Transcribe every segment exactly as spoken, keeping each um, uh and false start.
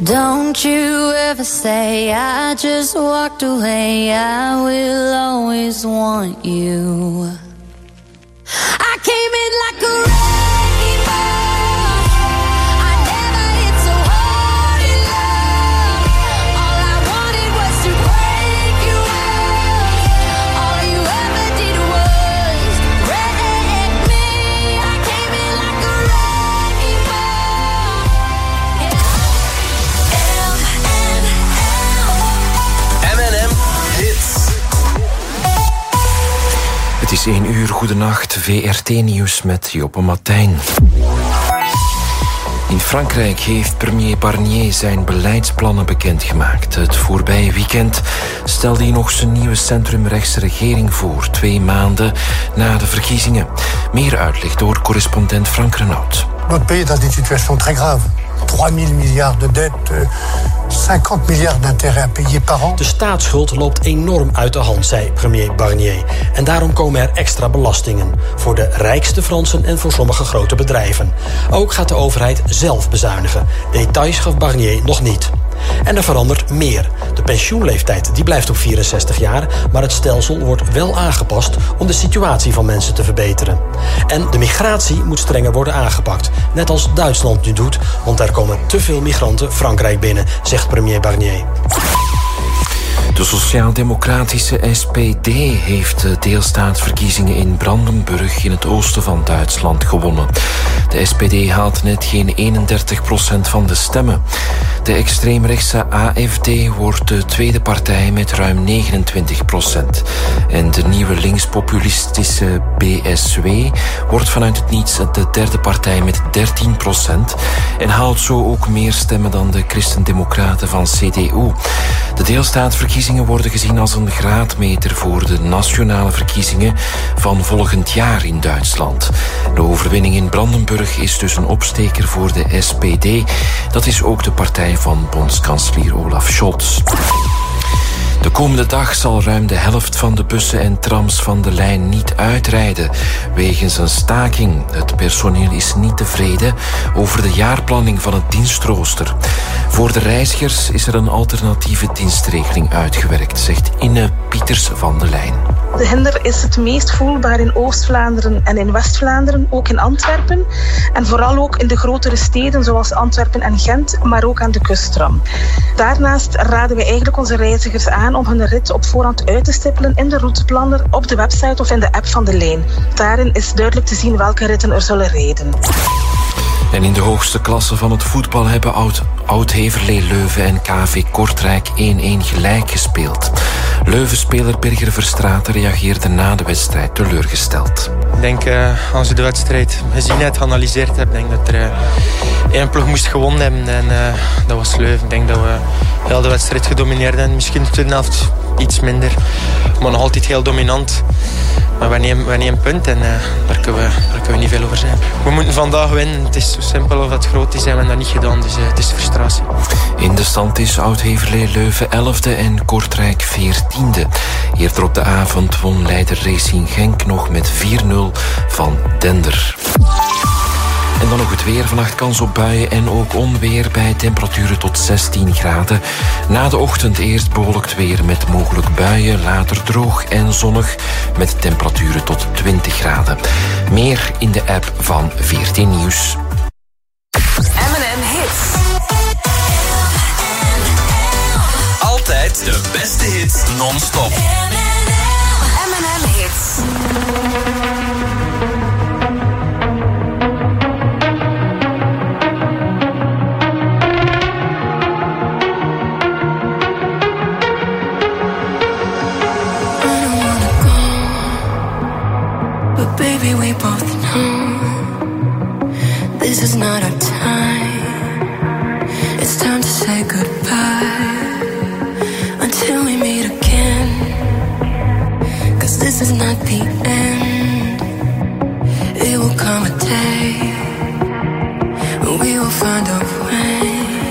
Don't you ever say I just walked away. I will always want you. I came in like a wrecking ball. I never hit so hard in love. All I wanted was to break you off. All you ever did was wreck me. I came in like a wrecking ball. Yeah. M en M Hits. Het is één uur, goedenacht, V R T-nieuws met Joppe Martijn. In Frankrijk heeft premier Barnier zijn beleidsplannen bekendgemaakt. Het voorbije weekend stelde hij nog zijn nieuwe centrumrechtse regering voor, twee maanden na de verkiezingen. Meer uitleg door correspondent Frank Renaud. Notre pays est dans une situation très grave. trois mille milliards de dettes, cinquante milliards d'intérêts à payer par an. De staatsschuld loopt enorm uit de hand, zei premier Barnier. En daarom komen er extra belastingen. Voor de rijkste Fransen en voor sommige grote bedrijven. Ook gaat de overheid zelf bezuinigen. Details gaf Barnier nog niet. En er verandert meer. De pensioenleeftijd die blijft op vierenzestig jaar... maar het stelsel wordt wel aangepast om de situatie van mensen te verbeteren. En de migratie moet strenger worden aangepakt. Net als Duitsland nu doet, want er komen te veel migranten Frankrijk binnen, zegt premier Barnier. De sociaal-democratische S P D heeft de deelstaatsverkiezingen in Brandenburg in het oosten van Duitsland gewonnen. De S P D haalt net geen eenendertig procent van de stemmen. De extreemrechtse A F D wordt de tweede partij met ruim negenentwintig procent. En de nieuwe linkspopulistische B S W wordt vanuit het niets de derde partij met dertien procent en haalt zo ook meer stemmen dan de Christendemocraten van C D U. De deelstaatsverkiezingen worden gezien als een graadmeter voor de nationale verkiezingen van volgend jaar in Duitsland. De overwinning in Brandenburg is dus een opsteker voor de S P D. Dat is ook de partij van bondskanselier Olaf Scholz. De komende dag zal ruim de helft van de bussen en trams van de lijn niet uitrijden, wegens een staking. Het personeel is niet tevreden over de jaarplanning van het dienstrooster. Voor de reizigers is er een alternatieve dienstregeling uitgewerkt, zegt Inne Pieters van de Lijn. De hinder is het meest voelbaar in Oost-Vlaanderen en in West-Vlaanderen, ook in Antwerpen. En vooral ook in de grotere steden zoals Antwerpen en Gent, maar ook aan de kusttram. Daarnaast raden we eigenlijk onze reizigers aan om hun rit op voorhand uit te stippelen in de routeplanner, op de website of in de app van de lijn. Daarin is duidelijk te zien welke ritten er zullen rijden. En in de hoogste klasse van het voetbal hebben Oud, Oud-Heverlee Leuven en K V Kortrijk één-één gelijk gespeeld. Leuvenspeler Birger Verstraeten reageerde na de wedstrijd teleurgesteld. Ik denk, uh, als je de wedstrijd gezien hebt, geanalyseerd hebt, denk dat er uh, één ploeg moest gewonnen hebben. En uh, dat was Leuven. Ik denk dat we heel de wedstrijd gedomineerd hebben. Misschien de tweede helft iets minder, maar nog altijd heel dominant. Maar we nemen, we nemen een punt en uh, daar, kunnen we, daar kunnen we niet veel over zijn. We moeten vandaag winnen. Het is zo simpel of het groot is, hebben we dat niet gedaan. Dus uh, het is frustratie. In de stand is Oud-Heverlee Leuven elfde en Kortrijk veertiende. Eerder op de avond won leider Racing Genk nog met vier nul van Dender. En dan nog het weer. Vannacht kans op buien en ook onweer bij temperaturen tot zestien graden. Na de ochtend eerst bewolkt weer met mogelijk buien. Later droog en zonnig met temperaturen tot twintig graden. Meer in de app van veertien Nieuws. M en M Hits. Altijd de beste hits non-stop. M en M Hits. Baby, we both know this is not our time. It's time to say goodbye until we meet again. 'Cause this is not the end. It will come a day when we will find a way.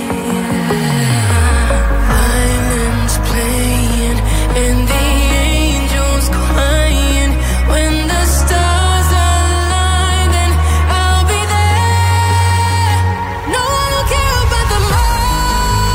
Violins playing and the angels crying when the stars align, then I'll be there. No one will care about the moment.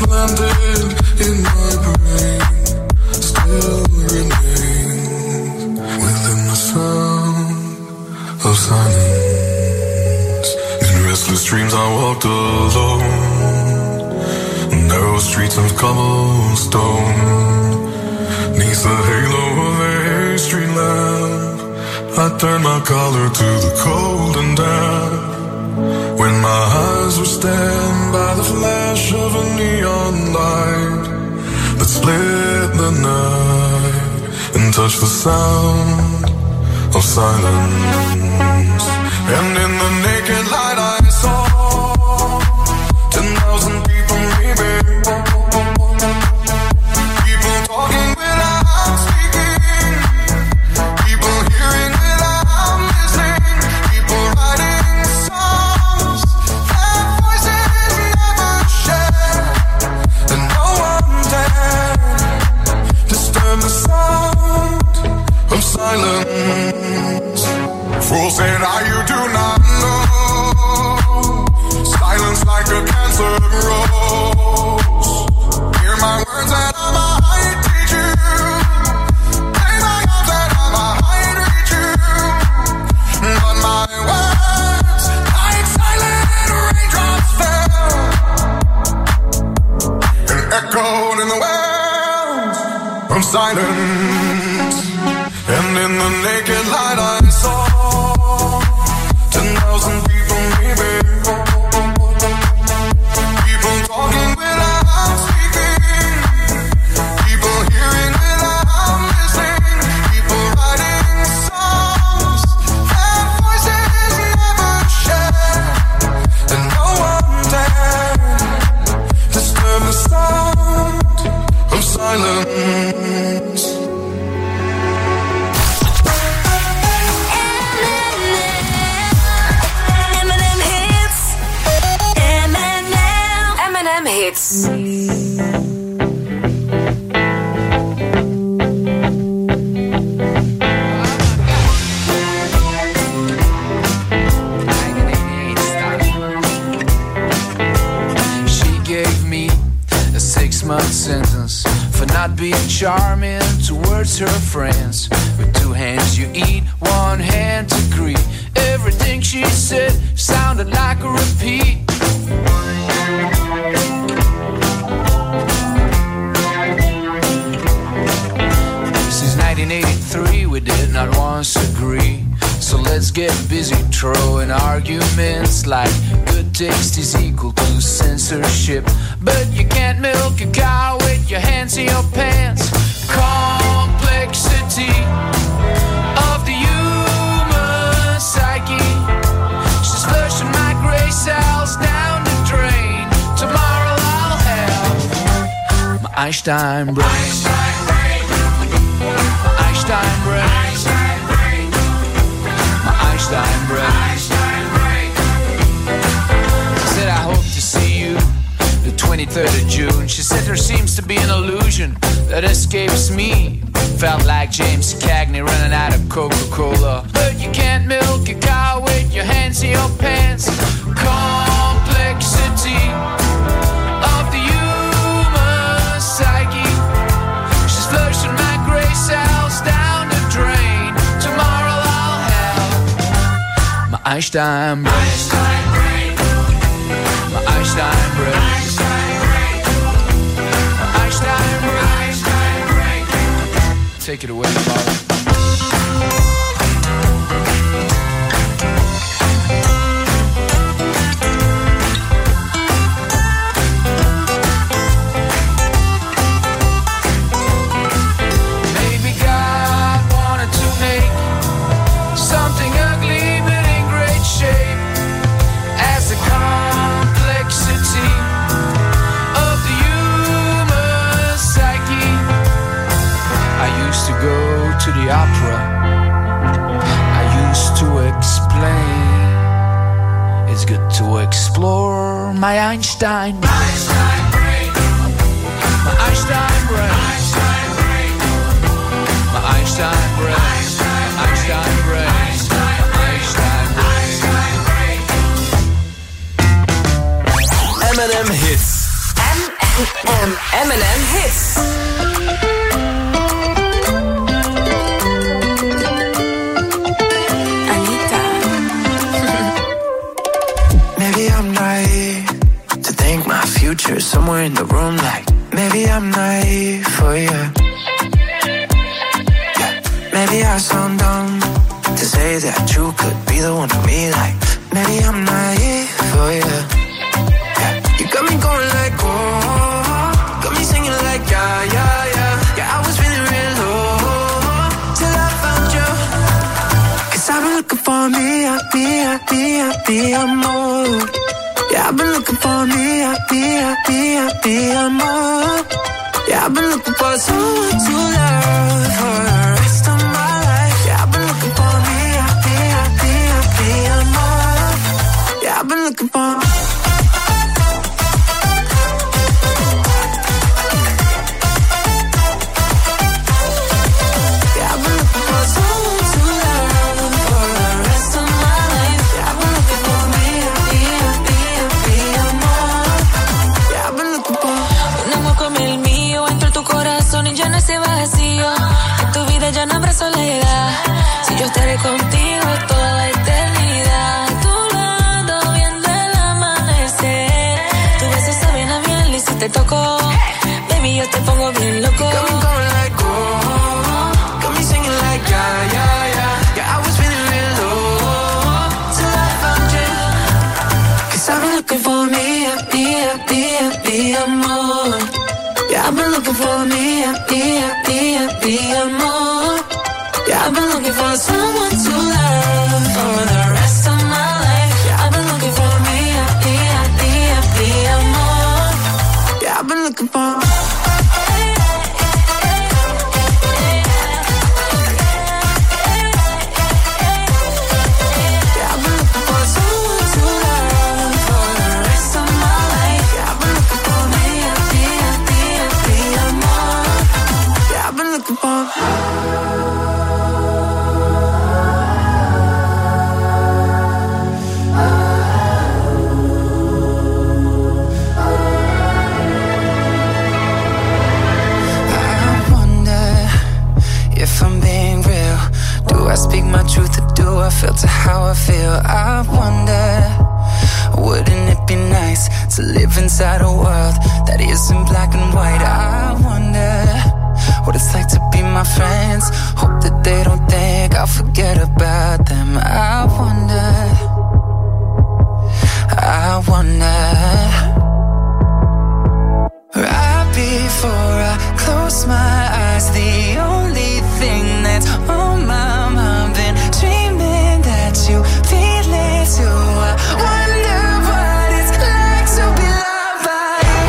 planted in my brain still remains within the sound of silence. In restless dreams I walked alone, narrow streets of cobblestone, neath the halo of a street lamp. I turned my collar to the cold and damp, when my eyes were stabbed by the flash of a neon light that split the night and touched the sound of silence. And in the naked light I saw ten thousand people maybe, people talking without speaking, people hearing without listening, people writing songs that voices never share, and no one dared disturb the sound of silence. Fools say now you do not know, silence like a cancer grows. Hear my words and I might teach you, play my arms and I might reach you, but my words like silent raindrops fell and echoed in the wells of silence. And in the naked light I saw ten thousand people maybe, people talking without speaking, people hearing without listening, people writing songs that voices never share, and no one dared disturb the sound of silence. Hits. She gave me a six-month sentence for not being charming towards her friends. With two hands you eat, one hand to greet. Everything she said sounded like a repeat. nineteen eighty-three, we did not once agree. So let's get busy throwing arguments like good taste is equal to censorship. But you can't milk a cow with your hands in your pants. Complexity of the human psyche. She's flushing my gray cells down the drain. Tomorrow I'll have my Einstein brain. Einstein brain. Einstein brain. My Einstein brain. I said I hope to see you the twenty-third of June. She said there seems to be an illusion that escapes me. Felt like James Cagney running out of Coca-Cola. But you can't milk a cow with your hands in your pants. Complexity of the human psyche. She's flushing my gray cells down the drain. Tomorrow I'll have my Einstein brain. Einstein brain. My Einstein brain. Einstein brain. My Einstein brain. Einstein brain. Take it away, Father. To the opera, I used to explain. It's good to explore my Einstein brain. Einstein brain. My Einstein brain. Einstein brain. My Einstein brain. Einstein brain. Einstein brain. M and M Hits. M M and M Hits. Future somewhere in the room, like maybe I'm naive for you. Yeah. Maybe I sound dumb to say that you could be the one for me, like maybe I'm naive for you. Yeah. You got me going like oh, got me singing like yeah, yeah, yeah. Yeah, I was feeling real low till I found you. Cause I've been looking for me, I be, I be, I be, I'm more. Yeah, I've been looking for me, I be, I be, I be, I'm more. Yeah, I've been looking for someone to love for the rest of my life. Yeah, I've been looking for me, I be, I be, I be, I'm more. Yeah, I've been looking for soledad. Si yo estaré contigo toda la eternidad, a tu lado viendo el amanecer. Tu beso sabe a miel y si te toco, baby, yo te pongo bien loco. Got me going like oh, got me singing like yeah, yeah, yeah. Yeah, I was feeling real low till I found you. Cause I've been looking for me, I be, I be, I be, amor. Yeah, I've been looking for me, I be, I be, I be, amor. Yeah, I've been looking for someone to love for the rest of my life. Yeah, I've been looking for me, I be, I be, I be, amor. Yeah, I've been looking for I speak my truth or do I filter how I feel? I wonder, wouldn't it be nice to live inside a world that isn't black and white? I wonder what it's like to be my friends. Hope that they don't think I'll forget about them. I wonder, I wonder. Right before I close my eyes, the only thing that's on my mind, been dreaming that you feel it too. I wonder what it's like to be loved by you.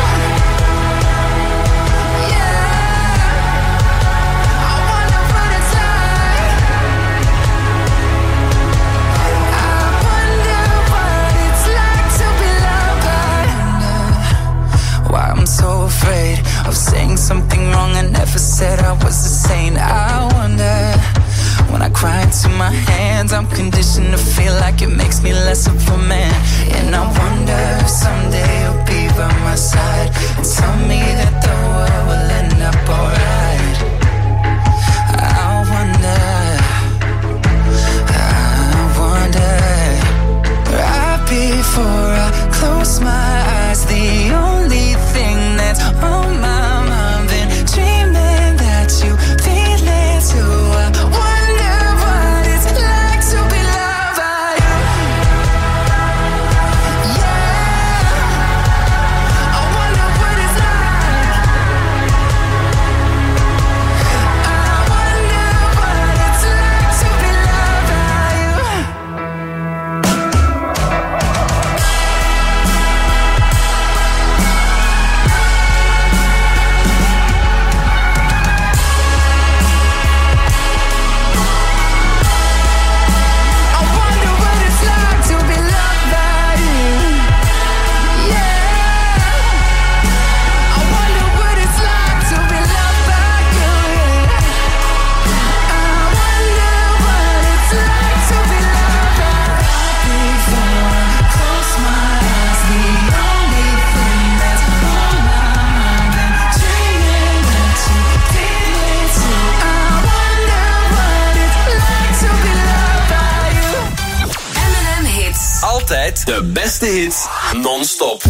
Yeah, I wonder what it's like. I wonder what it's like to be loved by you. Why I'm so afraid of saying something wrong I never said I was a saint. I wonder, when I cry into my hands, I'm conditioned to feel like it makes me less of a man. And I wonder if someday you'll be by my side and tell me that the world will end up alright. I wonder, I wonder. Right before I close my eyes, the only thing that's on my mind, been dreaming that you feel it too. I wonder what it's like to be loved by you. Yeah, I wonder Altijd de beste hits non-stop.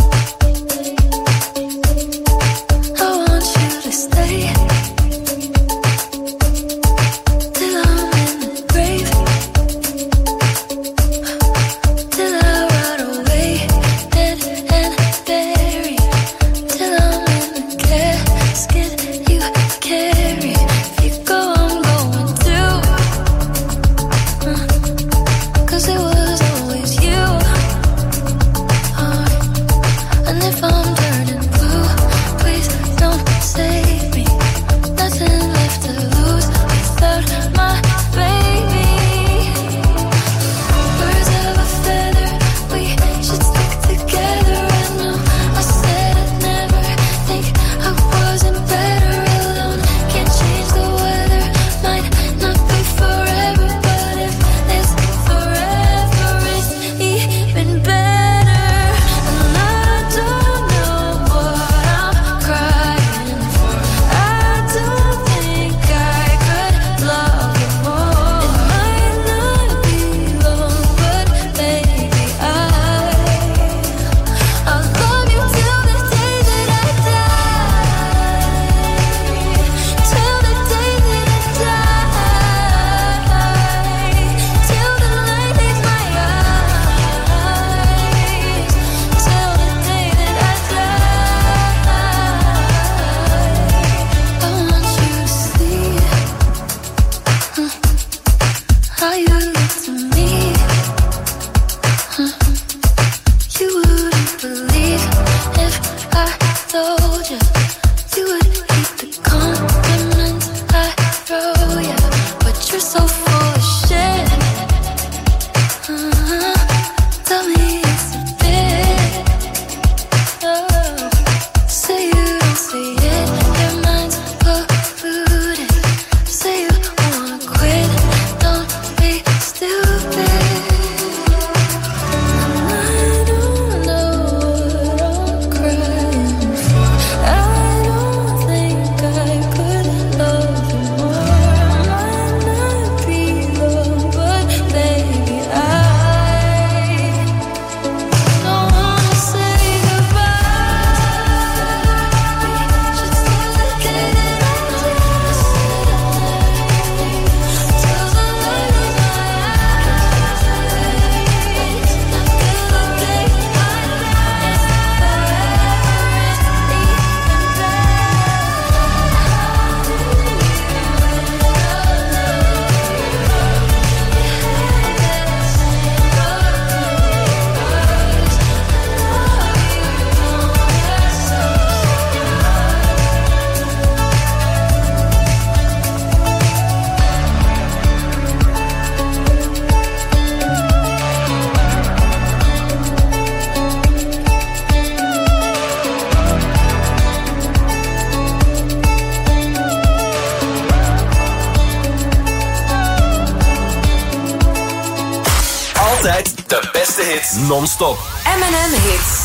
De beste hits non-stop. M en M Hits.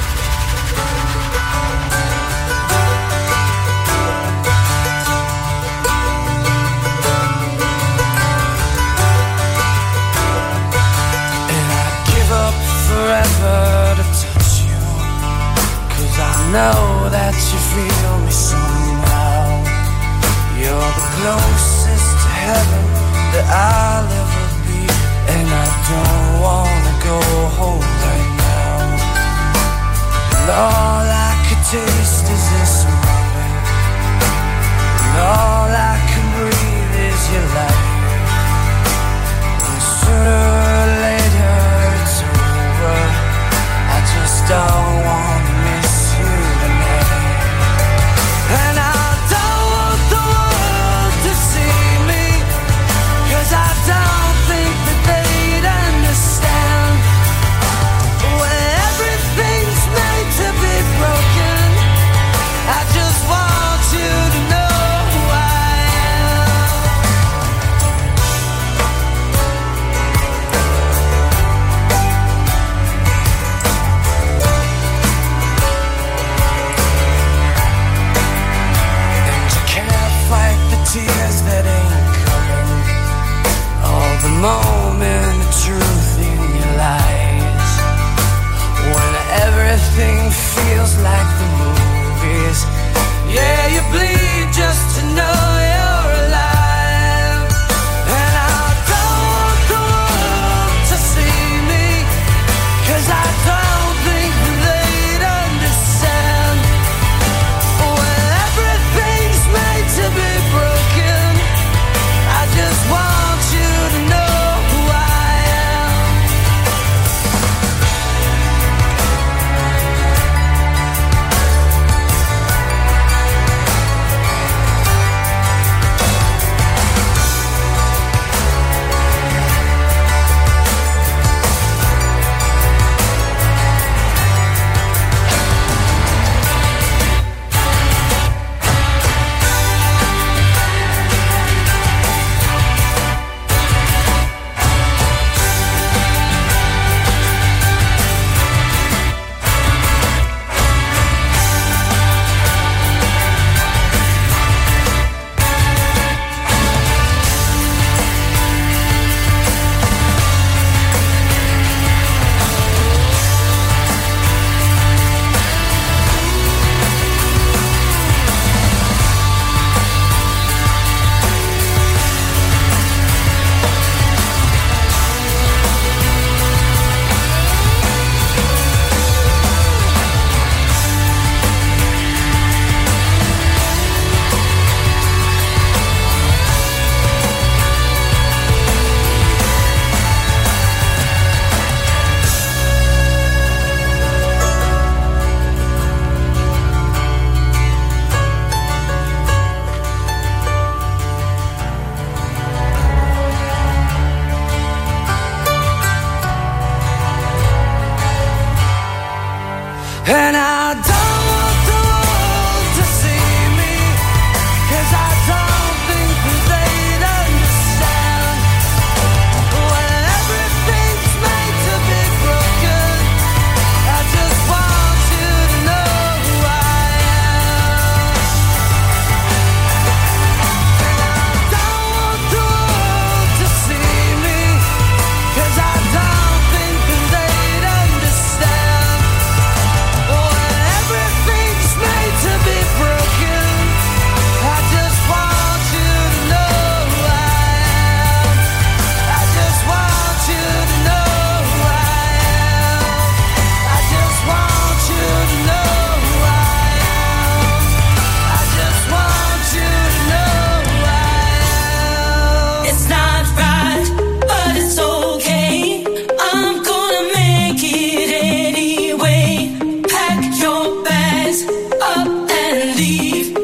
Forever to touch you, 'cause I know that you feel me somehow. You're the closest to heaven that I'll ever be, and I don't wanna go home right now. And all I could taste is this moment, and all I can breathe is your light. And sooner or later it's over, I just don't wanna miss you tonight. And I don't want the world to see me, 'cause I don't think that they'd understand. When everything's made to be broken, I just want you to know I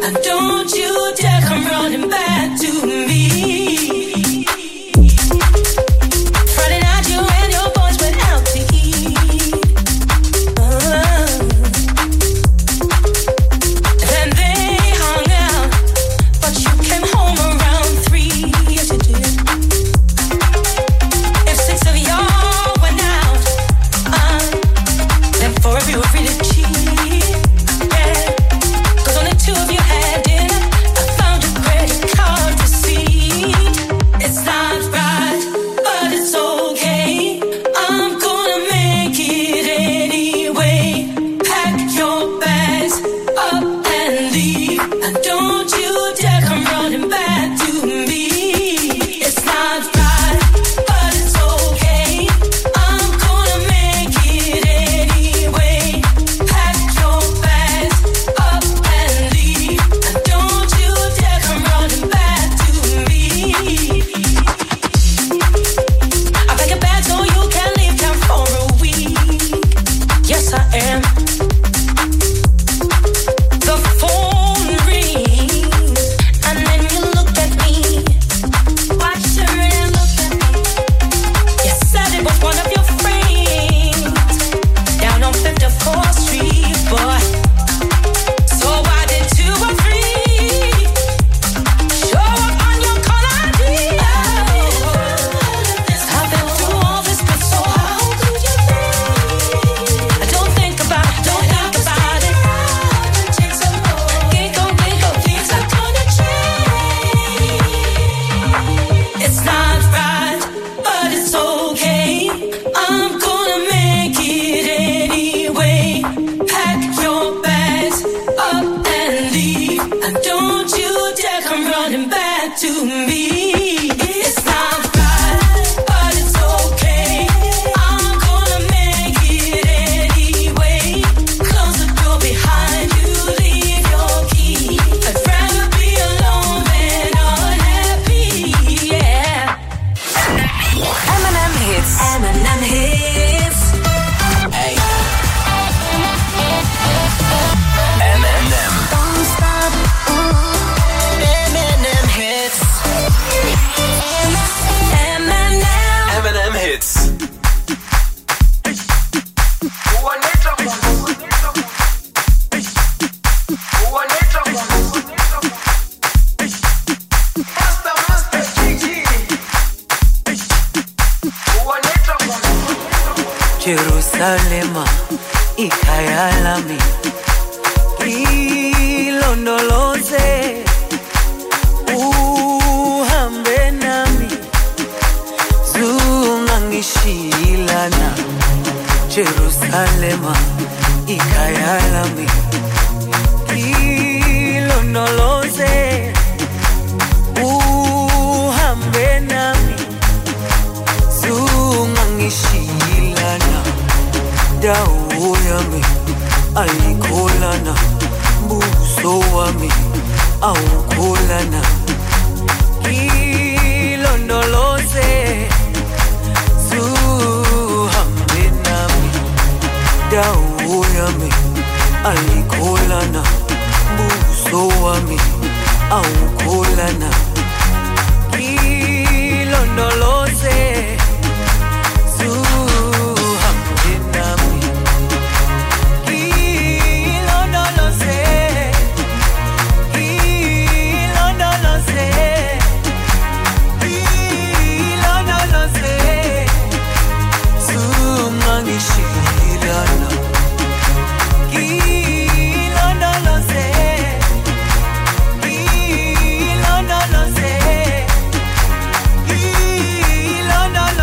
And don't you dare come running back to me. Friday night you and your boys went out to eat. Uh, then they hung out, but you came home around three. Yes you did. If six of y'all went out, uh, then four of you were really cheap. Yeah, 'cause only two of you had dinner. I found your credit card receipt. It's not right, but it's okay. I'm gonna make it anyway. Pack your bags up and leave. And don't you dare come running back to me. It's not right, but it's okay. I'm gonna make it anyway. Pack your bags up and leave. And don't you dare come running back to me. I pack your bags so you can leave town for a week. Yes, I am. The phone rings, and then you look at me. Watch her and look at me. You said it was one of your friends down on fifty-fourth Street, boy. So why did two or three show up on your call I D? I've been through all this, but so how could you think? Don't think about it, don't think about it. Ginkgo, ginkgo, things are gonna change. It's not right, but it's okay. I'm gonna make it anyway. Pack your bags up and leave. And don't you dare come running back to me. It's not right, but it's okay. I'm gonna make it anyway. Close the door behind you, leave your key. I'd rather be alone than unhappy, yeah. M and M Hits. M and M Hits. M and M. Don't stop. M and M Hits. M and M. M and M Hits. Jerusalema ikhaya lami ilondoloze uhambe nami zungangishilana Jerusalema ikhaya lami ilondoloze uhambe nami zungangishilana dawo yami ayikholana buso wami awukholana ilondoloze zuhambe nami dawo yami ayikholana buso wami awukholana ilondoloze Ilondoloze, ilondoloze,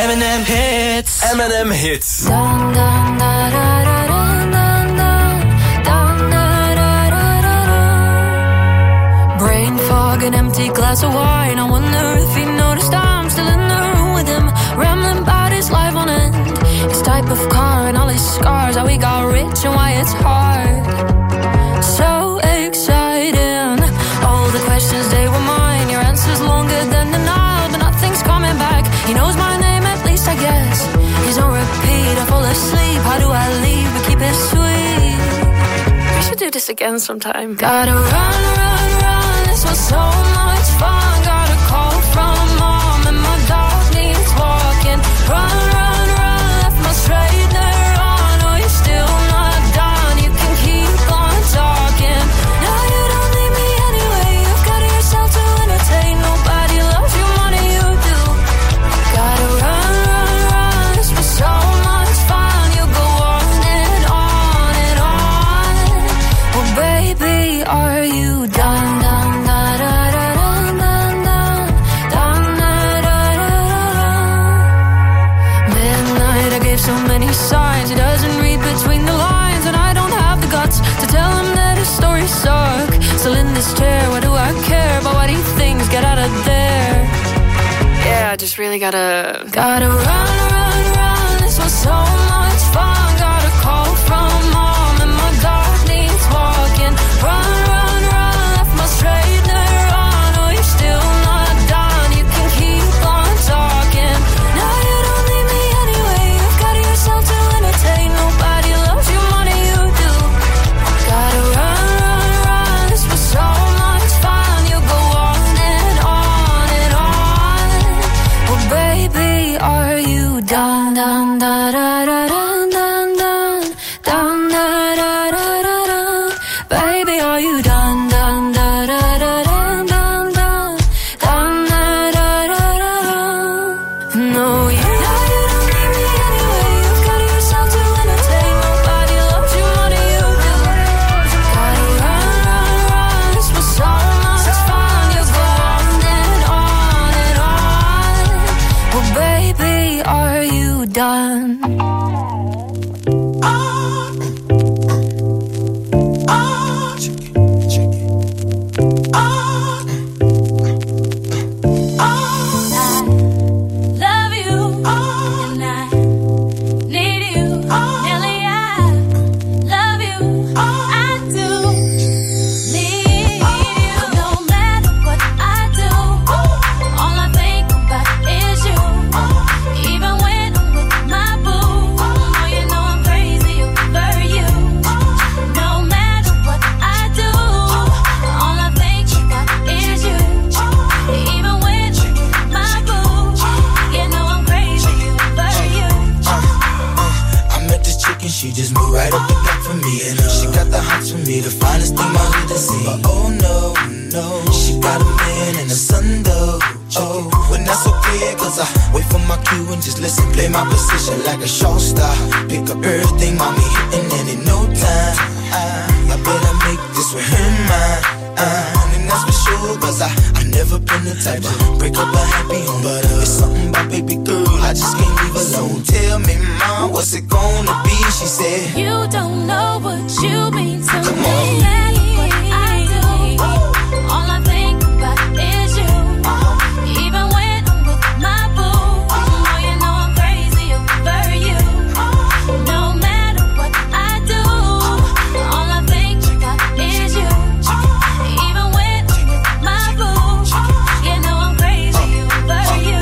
M and M Hits. M and M Hits. Dun, dun, da, da, da, dun, dun, dun. Dun, da, da, da, da, da. Brain fog, an empty glass of wine. I wonder if he noticed I'm still in the room with him, rambling about his life on end, his type of car and all his scars, how he got rich and why it's hard. So exciting, all the questions, they were mine. Your answers longer than denial, but nothing's coming back. He knows my name, at least I guess. He's on repeat, I fall asleep. How do I leave but keep it sweet? We should do this again sometime. Gotta run, run, run, this was so much fun. Got a call from mom and my dog needs walking. Run, run, run, left my straightener on. Oh, you're still not done, you can keep on talking. Now you don't need me anyway, you've got yourself to entertain. Nobody loves you more than you do. Gotta run, run, run, this was so much fun. You go on and on and on. Well, baby, are you done, done, da, da, da, dun, dun, dun, dun, da, da, da, da. Midnight, I gave so many signs. He doesn't read between the lines, and I don't have the guts to tell him that his stories suck. Still in this chair, what do I care about what he thinks? Get out of there. Yeah, I just really gotta Gotta run, run, run, this was so much fun. Got a call from mom and my dog needs walking. Run, run, run, left my straightener on. Oh, you're still not done, you can keep on talking. Now you don't need me anyway, you've got yourself to entertain. Nobody loves you more than you do. Gotta run, run, run, this was so much fun. You go on and on and on. Well, baby, are you done, done, da, da, da, dun, dun, dun, dun, da, da, da, da, dun. Baby, are you done, done, da, da, da, dun, dun, dun, dun, da, da, da, da, dun. No, you Now you don't need me anyway, you've got yourself to entertain. Nobody loves you more than you do. Gotta run, run, run, this was so much fun. You go on and on and on. Well, baby, are you done? Love you, and I need you. Nelly, I love you. I do need you. No matter what I do, all I think about is you. Even when I'm with my boo, oh, you know I'm crazy over you. No matter what I do, all I think about is you. Even when I'm with my boo, you know I'm crazy over you. I met this chick and she just moved right up the block for me. And uh, she got the hots for me, the finest thing my hood has seen. But oh no, no, she got a man and a son though. Oh, when that's okay, cause I wait for my cue and just listen, play my position like a show star. Pick up everything, mommy hitting, and in no time I, I better make this with him mine. Uh, and that's for sure, cause I, I never been the type to break up a happy home. But uh, it's something about baby girl, I just can't leave alone. Tell me, mom, what's it gonna be? She said, You don't know what you mean to Come me. on. No matter what I do, all I think about is you. Even when I'm with my boo, oh, you know I'm crazy over you. No matter what I do, all I think about is you. Even when I'm with my boo, you know I'm crazy over you.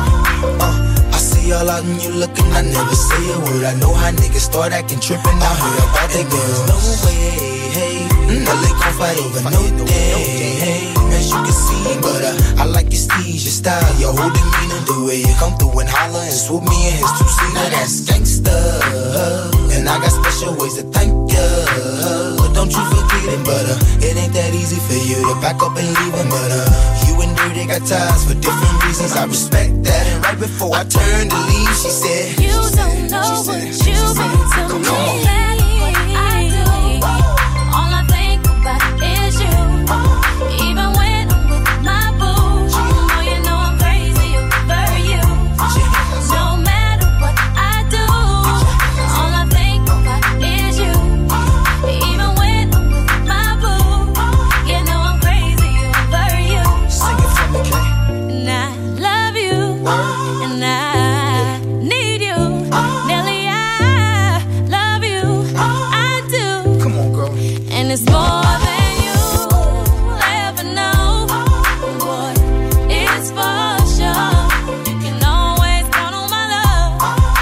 uh, I see all out and you looking, I never say a word. I know how niggas start acting trippin'. I heard about the girls. No way, hey, no they gon' fight over no day, hey, as you can see. But uh, I like your steez, your style, your whole demeanor, the way you come through and holler and swoop me in his two-seater. Now that's gangsta, and I got special ways to thank ya. But don't you forget it, but uh, it ain't that easy for you to back up and leave him. But uh, you and Dirty got ties for different reasons. I respect that. And right before I turned to leave, she said, You don't know what you mean to me. No matter what I do, all I think about is you. Even when I'm with my boo, oh, you know I'm crazy over you. No And I need you, Nelly, I love you, I do. Come on, girl. And it's more than you'll ever know. Boy, it's for sure. You can always count on my love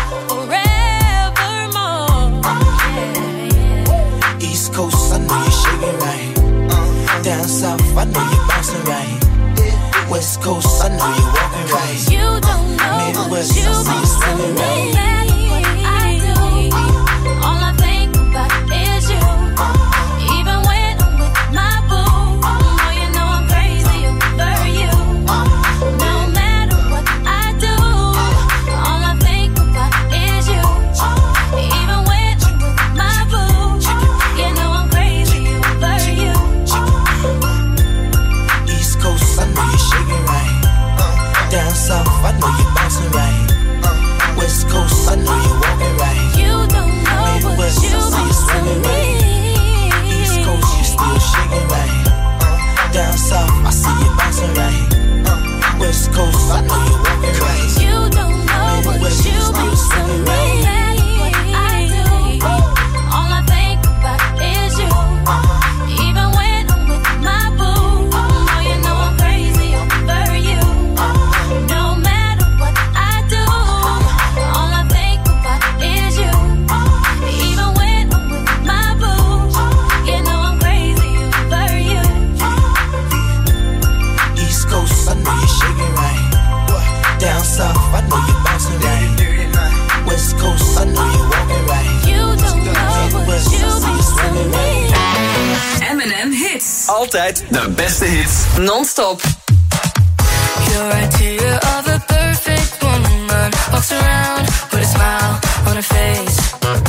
forevermore. Yeah, yeah. East Coast, I know you're shaking right. Uh, down south, I know you're bouncing right. West Coast, I know you're walking right. You don't know Midwest, what you I see you swimming right. I do. All I think about is you. Even when I'm with my boo, oh, you know I'm crazy over you. No matter what I do, all I think about is you. Even when I'm with my boo, you know I'm crazy over you. East Coast, I know you're shaking right. Down south, I know you're bouncing right. West Coast, I know you're walking right. You don't know Midwest, what you I see you swimming right. East Coast, you still shaking right. Down south, I see you bouncing right. West Coast, I know you're walking right. You don't know what Midwest, you you still swimming right. I do. All I think about is you. Even when I'm with my boo, oh, you know I'm crazy over you. No matter what I do, all I think about is you. Even when I'm with my boo, you know I'm crazy over you. East Coast, I know you're shaking right. Down south, I know you're bouncing right. West Coast, I know you're walking right. You don't know what Midwest, you I see you swimming right. M en M Hits. Altijd de beste hits. Non-stop. Your idea of a perfect woman walks around with a smile on her face.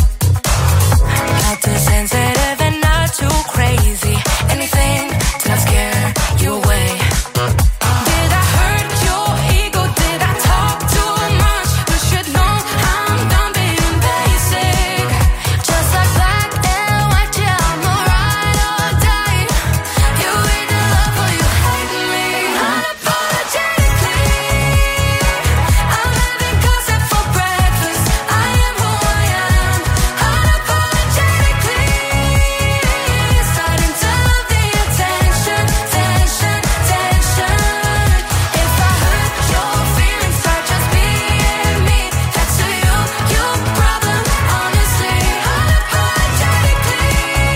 Not too sensitive and not too crazy. Anything to not scare you away. Did I hurt your ego? Did I talk too much? You should know I'm done being basic. Just like black and white, yeah, I'm a ride or die. You either love or you hate me. Unapologetically, I'm having gossip for breakfast. I am who I am. Unapologetically, starting to love the attention, tension, tension. If I hurt your feelings by just being me, that's to you, your problem, honestly. Unapologetically,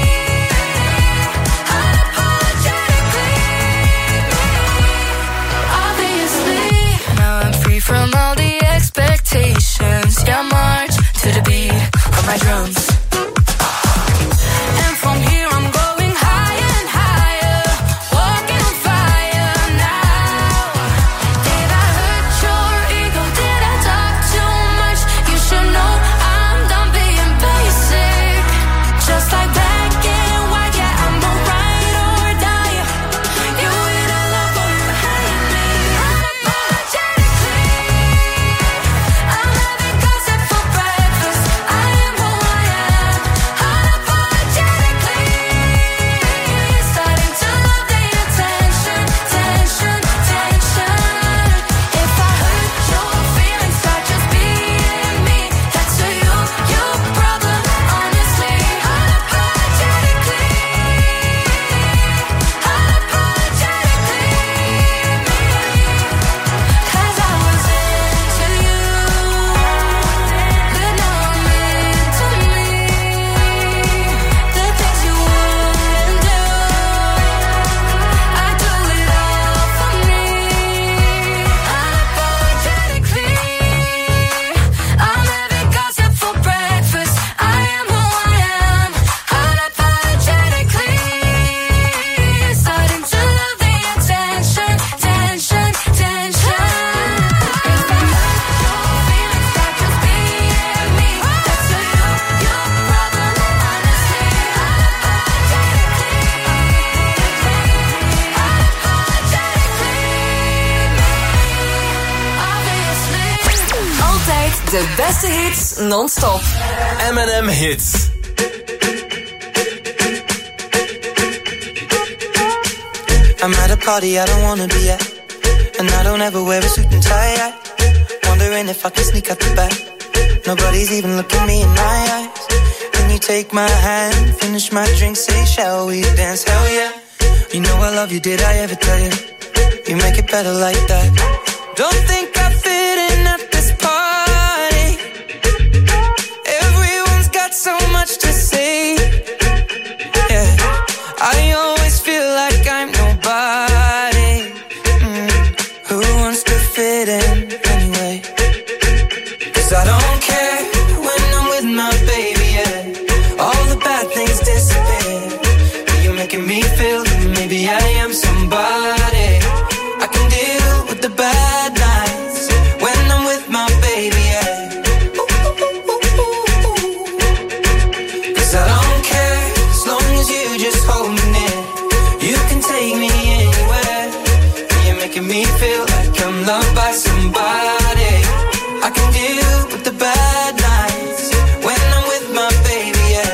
unapologetically, obviously. Now I'm free from all the expectations. Yeah, march to the beat of my drums. And from here I'm going higher and higher, walking on fire now. Did I hurt your ego? Did I talk too much? You should know I'm done being basic. Just like black and white, yeah, I'm a ride or die. You either love or you hate me. Unapologetically, I'm having gossip for breakfast. I am who I am. Unapologetically, starting to love the attention, tension, tension. If I hurt your feelings by just being me, that's to you, your problem, honestly. Unapologetically, unapologetically, cause I was into you, but now I'm into me. The things you wouldn't do, I do it all for me. Unapologetically, I'm having gossip for breakfast. I am who I am. Unapologetically, starting to love the attention, tension, tension. If I hurt your feelings by just being me, that's to you, your problem, honestly. Unapologetically, obviously. Altijd de beste hits non-stop. M en M Hits. I'm at a party I don't wanna be at, and I don't ever wear a suit and tie. I mind if I can sneak out the back? Nobody's even looking me in my eyes. Can you take my hand, finish my drink, say shall we dance? Hell yeah. You know I love you, did I ever tell you? You make it better like that. Don't think I fit in at this party. Everyone's got so much to say. Yeah, I always feel like I'm nobody. Mm. Who wants to fit in anyway? 'Cause I don't care when I'm with my baby, yeah. All the bad things disappear. You're making me feel that maybe I am somebody. I can deal with the bad nights when I'm with my baby, yeah. 'Cause I don't care as long as you just hold me near. You can take me anywhere. You're making me feel like I'm loved by somebody. I can deal with the bad nights when I'm with my baby, yeah.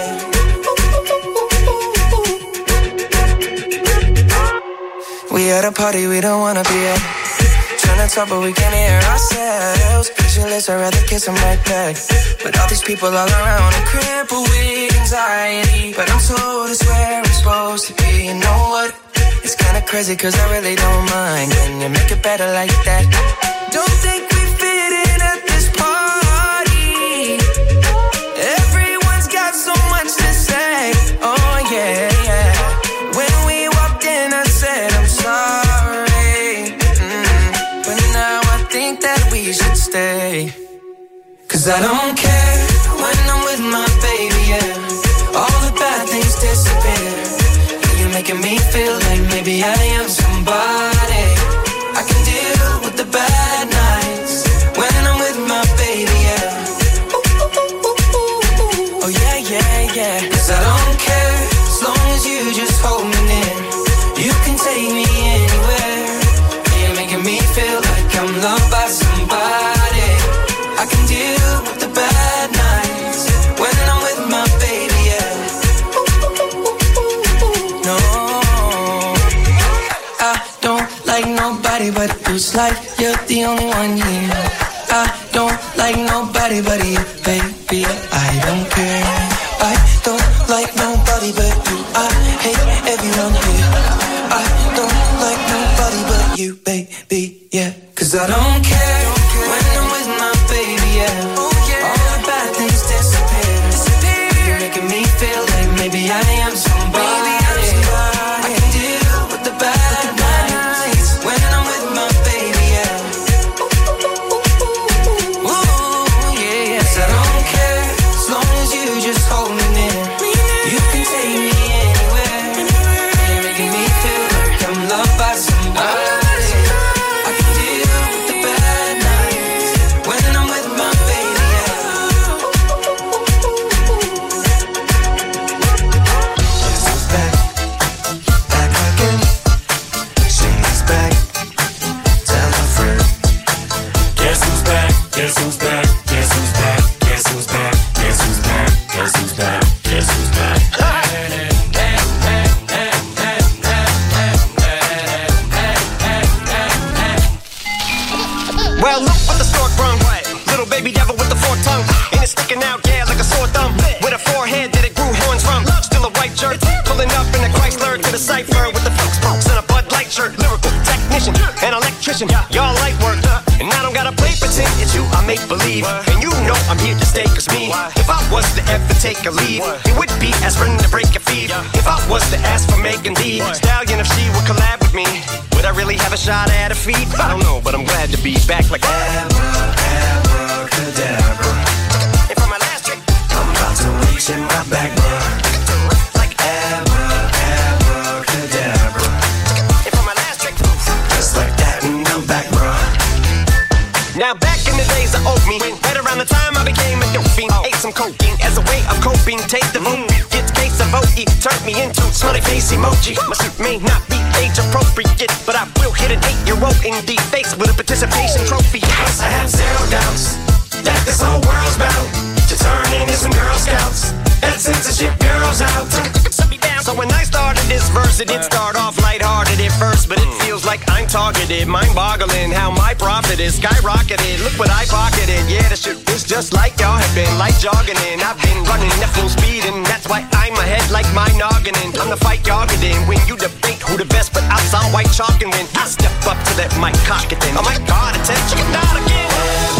We at a party we don't wanna be at. Trying to talk but we can't hear ourselves. Pictureless, I'd rather kiss them right back. But all these people all around are crippled with anxiety. But I'm told it's where I'm supposed to be. You know what? It's kinda crazy 'cause I really don't mind. Can you make it better like that? Don't think we fit in at this party. Everyone's got so much to say. Oh yeah, yeah. When we walked in I said I'm sorry. Mm. But now I think that we should stay. 'Cause I don't care when I'm with my baby, yeah. All the bad things disappear. You're making me feel like maybe I am somebody. I can deal with the bad nights when I'm with my baby, yeah. Oh yeah, yeah, yeah. 'Cause I don't care as long as you just hold me near. You can take me anywhere. You're making me feel like I'm loved by somebody. I can deal with the bad nights when I'm with my baby, yeah. No, I don't like nobody but you. It's like you're the only one here. I don't like nobody but you, baby. I don't care. I don't like nobody but you. I hate everyone here. I don't like nobody but you, baby, yeah. 'Cause I don't care when I'm with my baby, yeah. All the bad things disappear. You're making me feel like maybe I am somebody. I can deal with the bad nights when I'm with my baby, yeah. Ooh, yeah, yeah. 'Cause I don't care as long as you just hold me near. You can take me anywhere. You're making me feel like I'm loved by somebody. I can deal with the bad nights when I'm with my baby, yeah. Guess who's back? Back again. She's back. Tell a friend. Guess who's back? Guess who's back? Guess who's back? Guess who's back? Guess who's back? Guess who's back? Guess who's back? Well, look what the stork brung. Little baby devil with the forked tongue. And it's sticking out, yeah, like a sore thumb. With a forehead that it grew horns from. Still a white jerk. Pulling up in a Chrysler to the cipher with the folks folks and a Bud Light shirt. Lyrical technician, an electrician. Y'all light work. And I don't gotta play pretend. It's you I make believe. And you know I'm here to stay, 'cause me, if I was to ever take a leave, it would be aspirin to break a feed. If I was to ask for Megan D Stallion, if she would collab with me, would I really have a shot at a feat? I don't know, but I'm glad to be back like Abracadabra. And for my last trick, I'm about to reach in my back, bruh. like Abra, abracadabra. And for my last trick, Just like that and I'm back, bruh. now back in the days of old me, right around the time I became a dope fiend, ate some cocaine as a way of coping. Take the moon, get case of O E, turned me into smiley face emoji. My suit may not be age appropriate, but I will hit an eight-year-old in the face with a participation trophy. Plus I have zero doubts that this whole world's bound to turn into some Girl Scouts and censorship girls out. So when I started this verse, it did start off lighthearted. If first, but it feels like I'm targeted. Mind-boggling how my profit is skyrocketed. Look what I pocketed. Yeah, the shit is just like y'all have been, like jogging in. I've been running at full speed, and that's why I'm ahead like my noggin. I'm the fight y'all get in. When you debate who the best, but I sound white chalk, and when I step up to that mic, cock it then. Oh my God, attention, not again.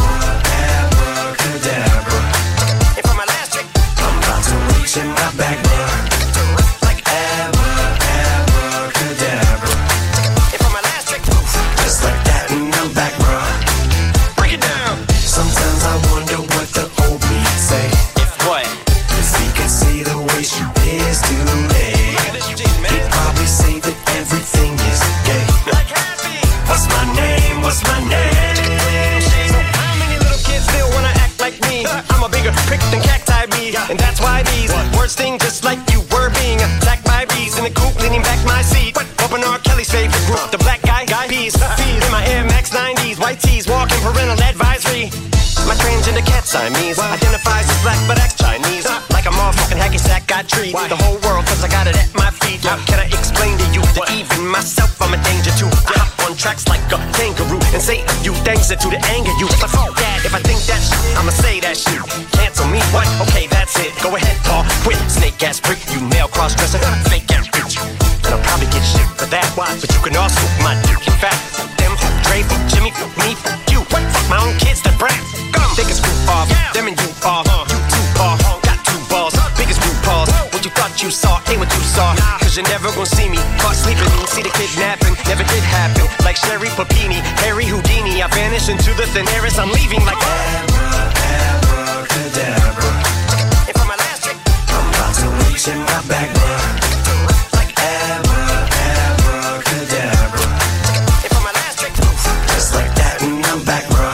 Abracadabra. And for my last trick, I'm about to reach in my back, bro. Like abra, abracadabra. And for my last trick, just like that, and I'm back, bro. Break it down. Sometimes I wonder what the old me say. If what? If he could see the way she is today, he'd probably say that everything is gay. Like happy. What's my name? What's my name? So how many little kids still wanna act like me? I'm a bigger prick than cacti bee, and that's why these words sting just like you were being attacked by bees in the coop, leaning back my seat. Open R. Kelly's favorite group, the black guy, guy peas. In my Air Max nineties, white tees, walking parental advisory. My transgender cat Siamese identifies as black but acts Chinese. Like a motherfucking hacky sack, I treat the whole world cause I got it at my feet. Can I explain to you that even myself I'm a danger to? I hop on tracks like a kangaroo and say a few things that to the anger you. But fuck that, if I think that shit, I'ma say that shit. Cancel me, what? Okay, that's it. Go ahead, Paul. Quit, snake ass prick, you male cross-dresser, fake ass bitch. And I'll probably get shit for that. But you can also my dick. In fact, them, Dre, Jimmy, me, you. What? Fuck my own kids, the brat. Come, take a screw off. Yeah. Them and you are. You two are. Got two balls. Biggest root balls. What you thought you saw ain't what you saw. Cause you're never gonna see me caught sleeping. See the kidnapping. Never did happen. Like Sherry Papini, Harry Houdini. I vanish into the thin air as I'm leaving like Abra, abracadabra. And for my last trick, I'm about to reach in my back, bro. Like Abra, abracadabra. And for my last trick, just like that, and I'm back, bro.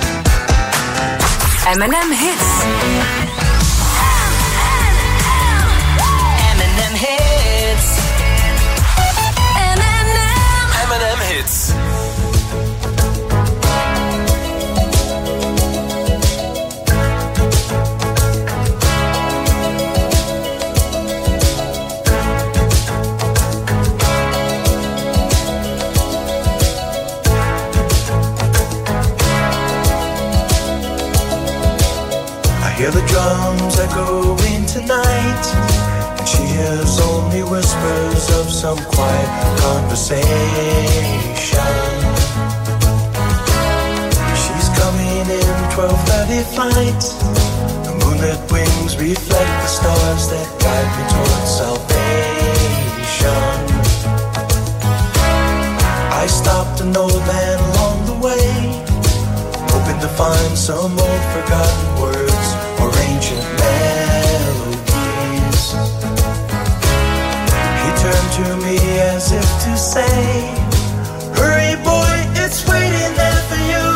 M and M Hits. M and M Hits. M and M. M and M Hits. Hear the drums echoing tonight, and she hears only whispers of some quiet conversation. She's coming in twelve thirty flight. The moonlit wings reflect the stars that guide me towards salvation. I stopped an old man along the way, hoping to find some old forgotten words or ancient melodies. He turned to me as if to say, hurry boy, it's waiting there for you.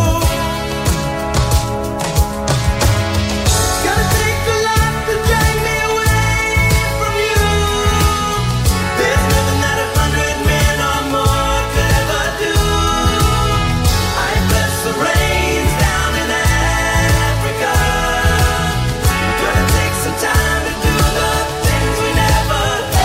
It's gonna take a lot to drag me away from you. There's nothing that a hundred men or more could ever do. I bless the rains down in Africa. Gonna take some time to do the things we never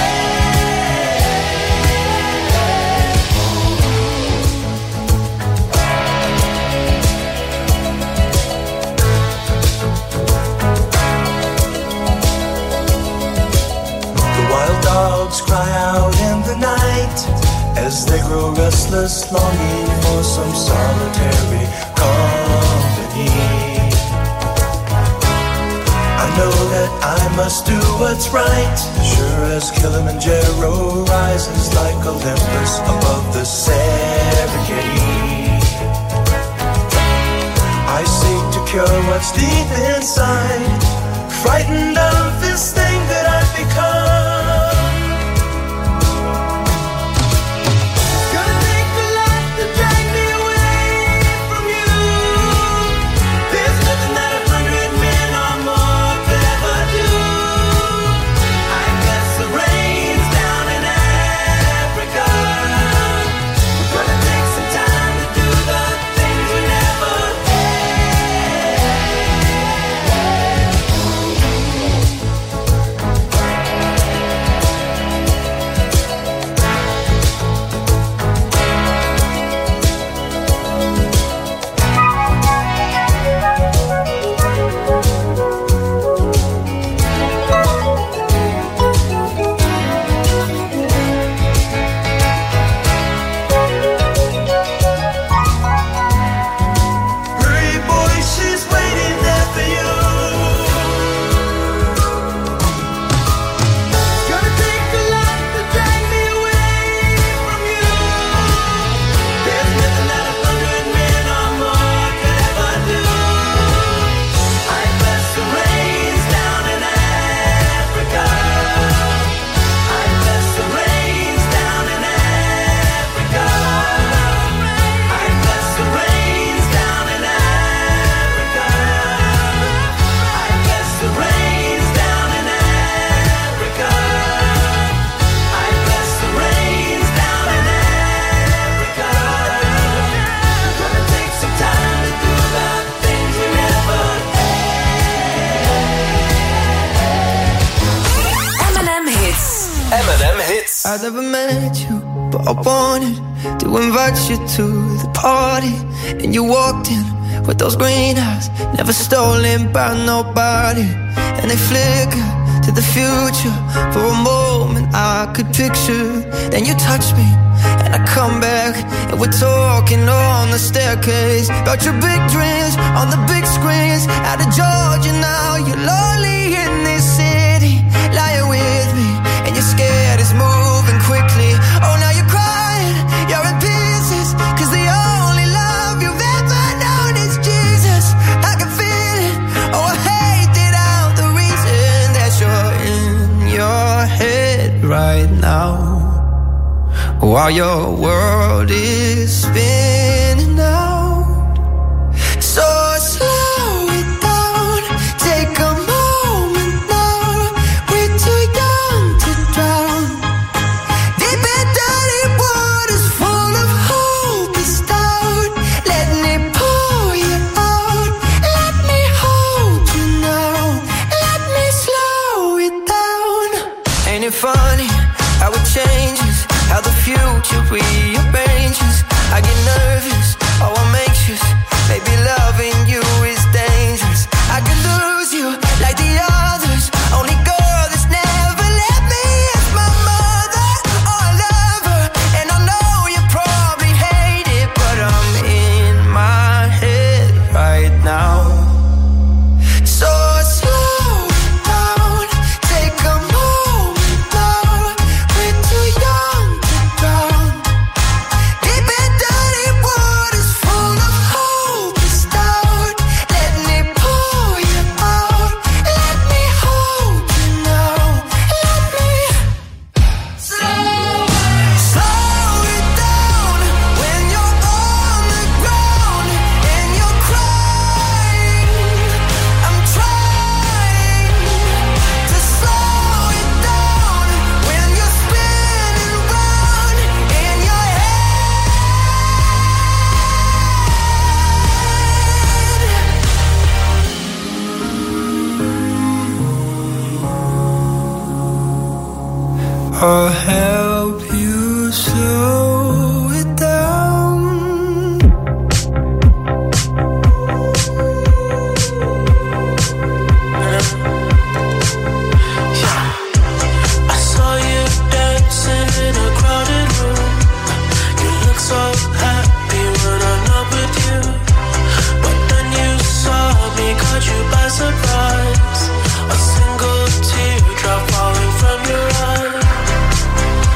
The wild dogs cry out in the night as they grow restless, longing for some solitary company. I know that I must do what's right, sure as Kilimanjaro rises like Olympus above the Serengeti. I seek to cure what's deep inside, frightened of this thing that I've become. Gonna take a lot to drag me away from you. There's nothing that a hundred men or more could ever do. I bless the rains down in Africa. We're gonna take some time to do the things we never had. I never met you, but I wanted to invite you to the party. And you walked in with those green eyes, never stolen by nobody. And they flicker to the future. For a moment I could picture. Then you touch me and I come back, and we're talking on the staircase about your big dreams on the big screens. Out of Georgia now, you're lonely in this city, lying with me, and you're scared it's moving quickly. Oh, now you're crying, you're in pieces, cause the only love you've ever known is Jesus. I can feel it, oh I hate it out, the reason that you're in your head right now, while your world is spinning out. So slow it down, take a moment now. We're too young to drown. Deep in dirty waters full of hope is doubt. Let me pour you out. Let me hold you now. Let me slow it down. Ain't it funny how it changes, how the future rearranges. I get nervous, oh I'm anxious. Maybe loving you is dangerous. I could lose you like the others. Only girl that's never let me is my mother. Oh I love her, and I know you probably hate it, but I'm in my head right now. So slow down, take a moment now. We're too young to drown. Deep in dirty waters full of hope is doubt. Let me pour you out. Let me hold you now. Let me slow, slow it down. When you're on the ground and you're crying, I'm trying to slow it down. When you're spinning round in your head, I'll help you slow it down. I saw you dancing in a crowded room. You look so happy when I'm not with you. But then you saw me, caught you by surprise. A single teardrop falling from your eye.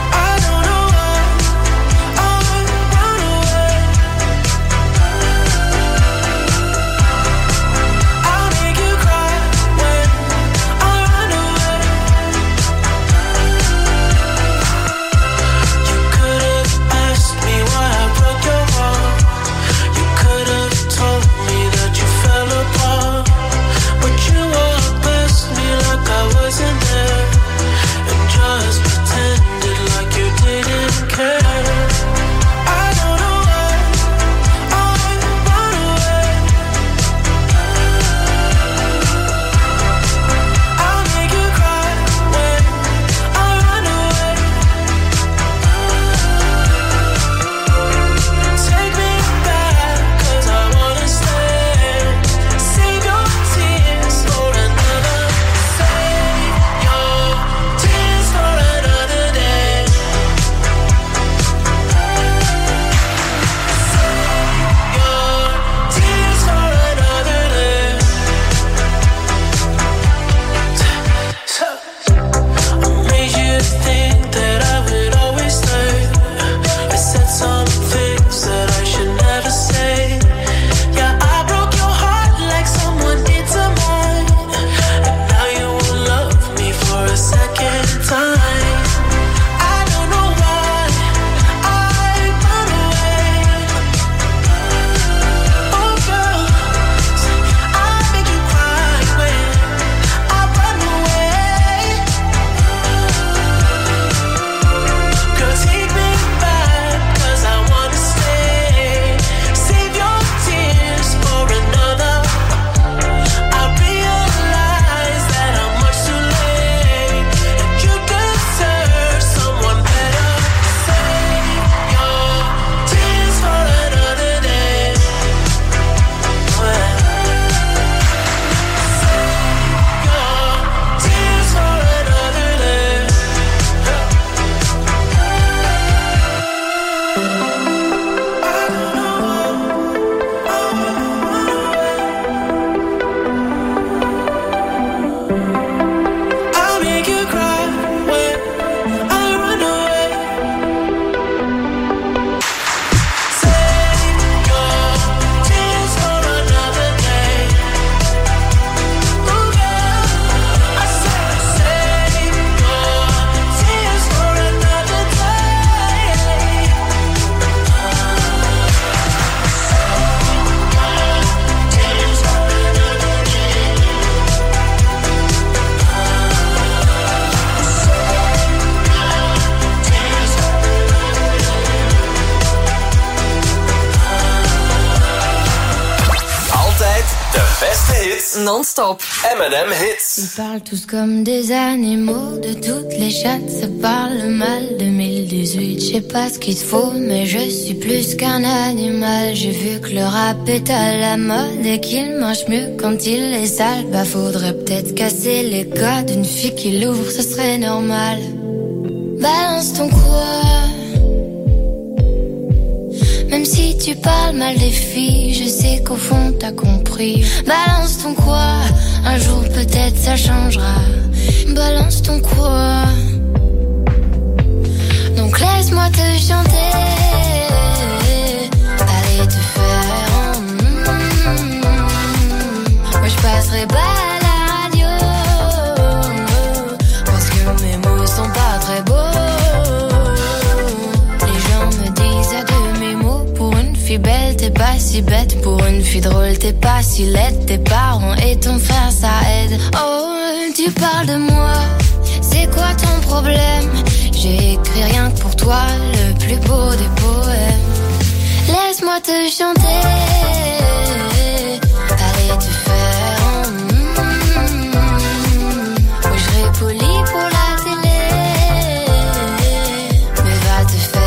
hits non-stop. M and M hits. Ils parlent tous comme des animaux, de toutes les chattes se parlent mal. deux mille dix-huit, je sais pas ce qu'il te faut, mais je suis plus qu'un animal. J'ai vu que le rap est à la mode et qu'il mange mieux quand il est sale. Bah faudrait peut-être casser les codes, une fille qui l'ouvre, ce serait normal. Balance ton quoi. Même si tu parles mal des filles, je sais qu'au fond t'as compris. Balance ton quoi, un jour peut-être ça changera. Balance ton quoi. Donc laisse-moi te chanter. Allez te faire. Mm-hmm. Moi je passerai pas à la radio, parce que mes mots sont pas très beaux. Fille belle, t'es pas si bête. Pour une fille drôle, t'es pas si laide. Tes parents et ton frère, ça aide. Oh, tu parles de moi, c'est quoi ton problème? J'ai écrit rien que pour toi, le plus beau des poèmes. Laisse-moi te chanter. Allez te faire. Mm-hmm. Moi je serai poli pour la télé, mais va te faire.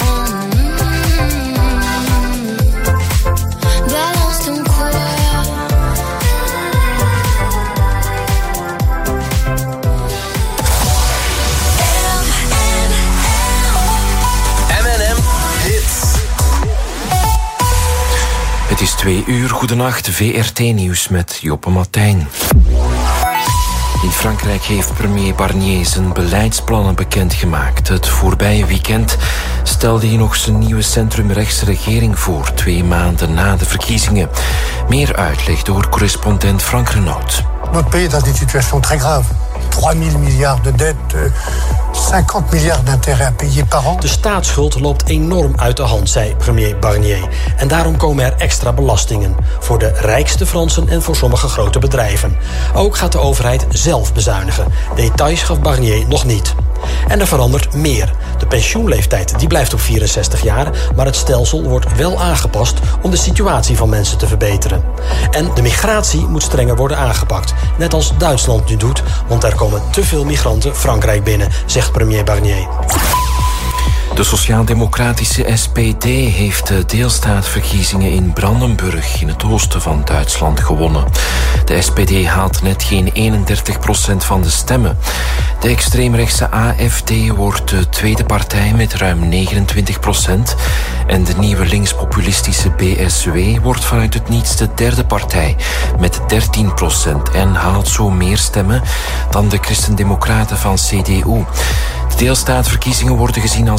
Het is twee uur, goedenacht, V R T-nieuws met Joppe Martijn. In Frankrijk heeft premier Barnier zijn beleidsplannen bekendgemaakt. Het voorbije weekend stelde hij nog zijn nieuwe centrumrechtse regering voor, twee maanden na de verkiezingen. Meer uitleg door correspondent Frank Renaud. Notre pays est dans une situation très grave. trois mille milliards de dettes, cinquante milliards d'intérêts à payer par an. De staatsschuld loopt enorm uit de hand, zei premier Barnier. En daarom komen er extra belastingen voor de rijkste Fransen en voor sommige grote bedrijven. Ook gaat de overheid zelf bezuinigen. Details gaf Barnier nog niet. En er verandert meer. De pensioenleeftijd die blijft op vierenzestig jaar, maar het stelsel wordt wel aangepast om de situatie van mensen te verbeteren. En de migratie moet strenger worden aangepakt, net als Duitsland nu doet, want er komen te veel migranten Frankrijk binnen, zegt premier Barnier. De sociaal-democratische S P D heeft de deelstaatverkiezingen in Brandenburg in het oosten van Duitsland gewonnen. De S P D haalt net geen eenendertig procent van de stemmen. De extreemrechtse A F D wordt de tweede partij met ruim negenentwintig procent. En de nieuwe linkspopulistische B S W wordt vanuit het niets de derde partij met dertien procent en haalt zo meer stemmen dan de christendemocraten van C D U. De deelstaatverkiezingen worden gezien als